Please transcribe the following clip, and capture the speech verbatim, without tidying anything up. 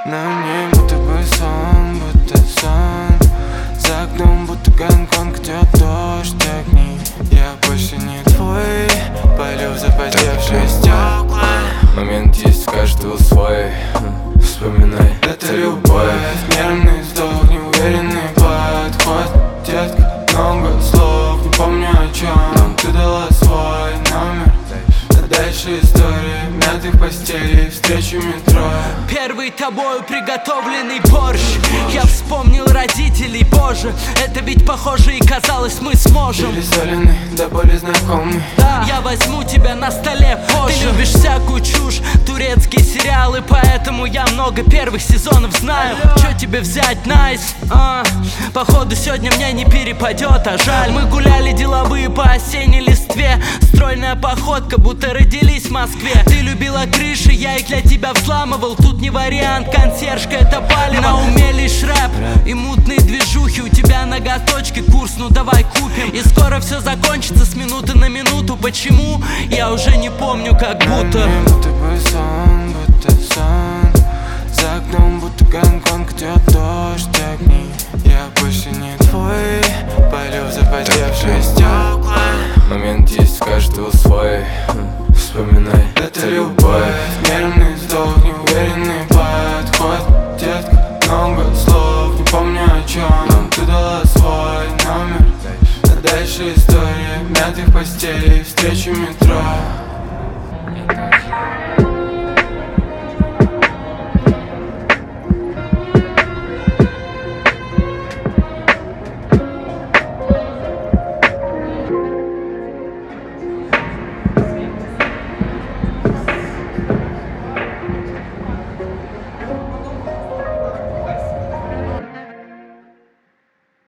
На мне будто бы сон, будто сон. За окном будто Гонконг, идет дождь, огни. Я больше не твой, палю в запотевшие стекла. Момент есть, каждого свой. Вспоминай, это любовь. Нервный вздох, неуверенный подход. Детка, много слов, не помню о чем. Но ты дала свой номер. А дальше история мятых постелей, встречи в метро. Первый тобою приготовленный борщ. Я вспомнил родителей, боже. Это ведь похоже и казалось мы сможем. Пересоленный, до боли знакомый. Да, я возьму тебя на столе позже. Ты любишь всякую чушь, турецкие сериалы, поэтому я много первых сезонов знаю. Чё тебе взять, найс? А, походу сегодня мне не перепадет, а жаль. Мы гуляли деловые по осенней листве. Стройная походка, будто родились в Москве. Ты любила крыши, я их для тебя взламывал. Тут не вариант, консьержка, это палево. На уме лишь рэп и мутные движухи. У тебя ноготочки, курс, ну давай купим. И скоро все закончится с минуты на минуту. Почему? Я уже не помню, как будто. На мне будто бы сон, будто сон. За окном будто Гонконг, идет дождь, огни. Я больше не твой, палю в запотевшие стекла. Момент есть, каждого свой. Вспоминай, это любовь. Нервный вздох, неуверенный подход. Детка, много слов, не помню о чем. Но ты дала свой номер. А дальше история мятых постелей, встречи в метро.